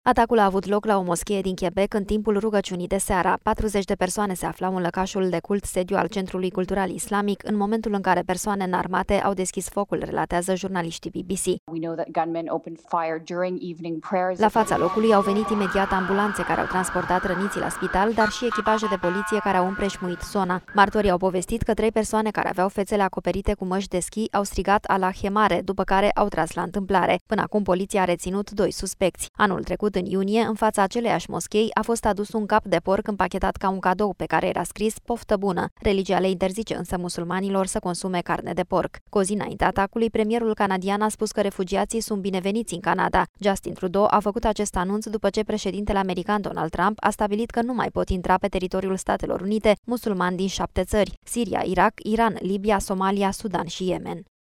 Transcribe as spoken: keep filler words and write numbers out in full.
Atacul a avut loc la o moschee din Quebec în timpul rugăciunii de seară. patruzeci de persoane se aflau în lăcașul de cult sediu al Centrului Cultural Islamic în momentul în care persoane înarmate au deschis focul, relatează jurnaliștii B B C. La fața locului au venit imediat ambulanțe care au transportat răniții la spital, dar și echipaje de poliție care au împrejmuit zona. Martorii au povestit că trei persoane care aveau fețele acoperite cu măști de schi au strigat Allah e mare, după care au tras la întâmplare. Până acum poliția a reținut doi suspecți. Anul trecut, în iunie, în fața aceleiași moschei, a fost adus un cap de porc împachetat ca un cadou pe care era scris poftă bună. Religia le interzice însă musulmanilor să consume carne de porc. Cu o zi înainte atacului, premierul canadian a spus că refugiații sunt bineveniți în Canada. Justin Trudeau a făcut acest anunț după ce președintele american Donald Trump a stabilit că nu mai pot intra pe teritoriul Statelor Unite musulmani din șapte țări: Siria, Irak, Iran, Libia, Somalia, Sudan și Yemen.